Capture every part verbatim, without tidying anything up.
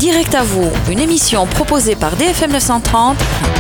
Direct à vous, une émission proposée par D F M neuf cent trente.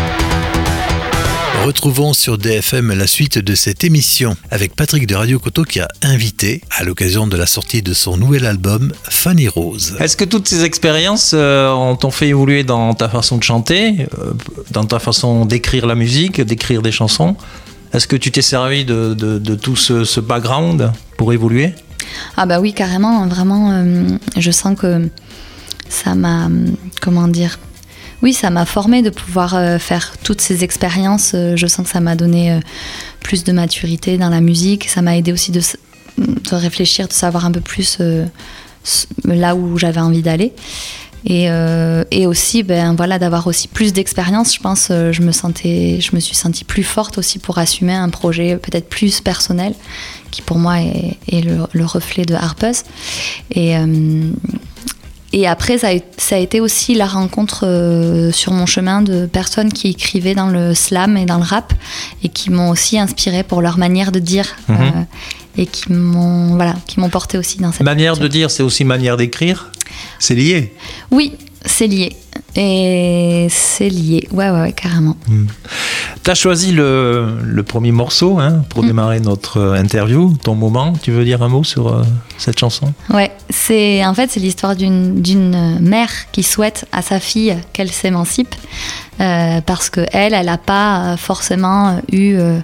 Retrouvons sur D F M la suite de cette émission avec Patrick de Radio Coteau qui a invité à l'occasion de la sortie de son nouvel album Fanny Rose. Est-ce que toutes ces expériences euh, t'ont fait évoluer dans ta façon de chanter, euh, dans ta façon d'écrire la musique, d'écrire des chansons ? Est-ce que tu t'es servi de, de, de tout ce, ce background pour évoluer ? Ah bah oui, carrément, vraiment, euh, je sens que ça m'a, comment dire, oui, ça m'a formée de pouvoir euh, faire toutes ces expériences. Euh, je sens que ça m'a donné euh, plus de maturité dans la musique. Ça m'a aidé aussi de, de réfléchir, de savoir un peu plus euh, là où j'avais envie d'aller. Et, euh, et aussi, ben, voilà, d'avoir aussi plus d'expérience. Je pense euh, je me sentais, je me suis sentie plus forte aussi pour assumer un projet peut-être plus personnel, qui pour moi est, est le, le reflet de Harpeuse. Et... Euh, Et après, ça a, ça a été aussi la rencontre euh, sur mon chemin de personnes qui écrivaient dans le slam et dans le rap et qui m'ont aussi inspirée pour leur manière de dire mmh. euh, et qui m'ont, voilà, qui m'ont portée aussi dans cette manière culture. De dire, c'est aussi manière d'écrire. C'est lié. Oui, c'est lié. Et c'est lié, ouais, ouais, ouais carrément. Mmh. Tu as choisi le, le premier morceau hein, pour mmh. démarrer notre interview, ton moment. Tu veux dire un mot sur euh, cette chanson ? Ouais, c'est, en fait, c'est l'histoire d'une, d'une mère qui souhaite à sa fille qu'elle s'émancipe euh, parce qu'elle, elle n'a pas forcément eu euh,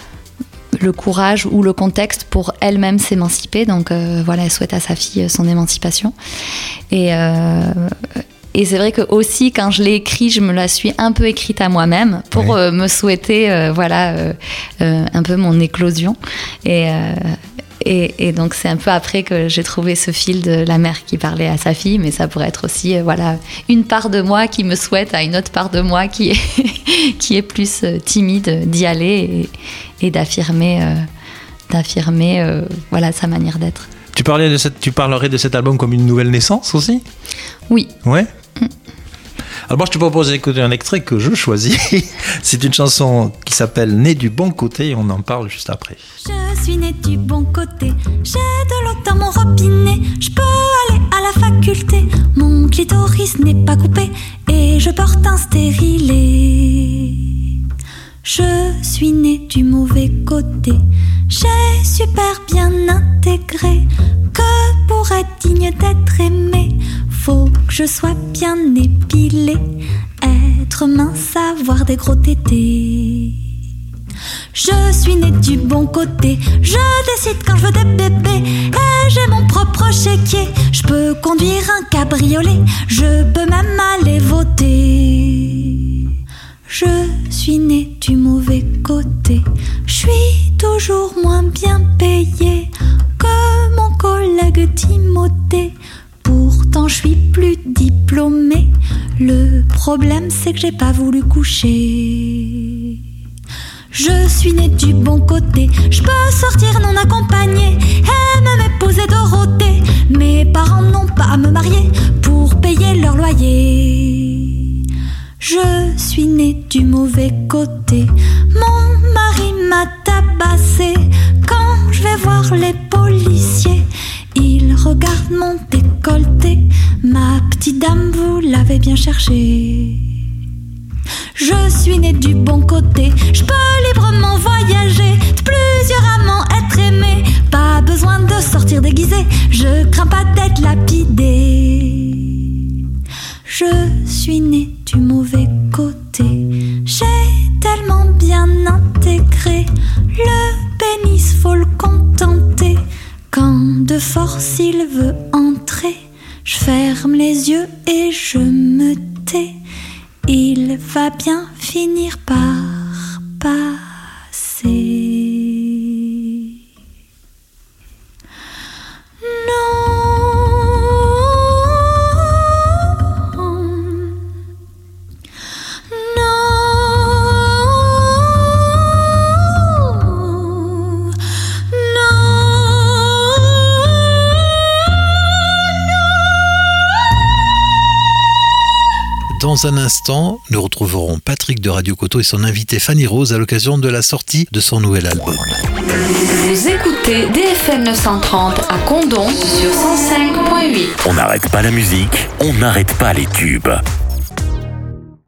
le courage ou le contexte pour elle-même s'émanciper. Donc euh, voilà, elle souhaite à sa fille son émancipation. Et... Euh, Et c'est vrai que aussi quand je l'ai écrit, je me la suis un peu écrite à moi-même pour oui. euh, me souhaiter, euh, voilà, euh, euh, un peu mon éclosion. Et, euh, et, et donc c'est un peu après que j'ai trouvé ce fil de la mère qui parlait à sa fille, mais ça pourrait être aussi, euh, voilà, une part de moi qui me souhaite à une autre part de moi qui est qui est plus euh, timide d'y aller et, et d'affirmer, euh, d'affirmer, euh, voilà, sa manière d'être. Tu parlais de cette, tu parlerais de cet album comme une nouvelle naissance aussi ? Oui. Ouais. Alors moi je te propose d'écouter un extrait que je choisis. C'est une chanson qui s'appelle Né du bon côté et on en parle juste après. Je suis né du bon côté, j'ai de l'eau dans mon robinet, je peux aller à la faculté, mon clitoris n'est pas coupé et je porte un stérilet. Je suis né du mauvais côté, j'ai super bien intégré que pour être digne d'être aimé, faut que je sois bien épilée, être mince, avoir des gros tétés. Je suis née du bon côté, je décide quand je veux des bébés et j'ai mon propre chéquier. Je peux conduire un cabriolet, je peux même aller voter. Je suis née du mauvais côté, je suis toujours moins bien payée que mon collègue Timothée. Pourtant je suis plus diplômée, le problème c'est que j'ai pas voulu coucher. Je suis née du bon côté, je peux sortir non accompagnée et même épouser Dorothée. Mes parents n'ont pas à me marier pour payer leur loyer. Je suis née du mauvais côté, mon mari m'a tabassé. Quand je vais voir les policiers, ils regardent mon décolleté. Ma petite dame, vous l'avez bien cherché. Je suis née du bon côté, je peux librement voyager, de plusieurs amants être aimé. Pas besoin de sortir déguisé, je crains pas d'être lapidé. Je suis née du mauvais côté, j'ai tellement bien intégré, le pénis faut le contenter. Quand de force il veut entrer, je ferme les yeux et je me tais. Il va bien finir par passer. Non. Dans un instant, nous retrouverons Patrick de Radio Coteau et son invité Fanny Rose à l'occasion de la sortie de son nouvel album. Vous écoutez D F M neuf cent trente à Condom sur cent cinq virgule huit. On n'arrête pas la musique, on n'arrête pas les tubes.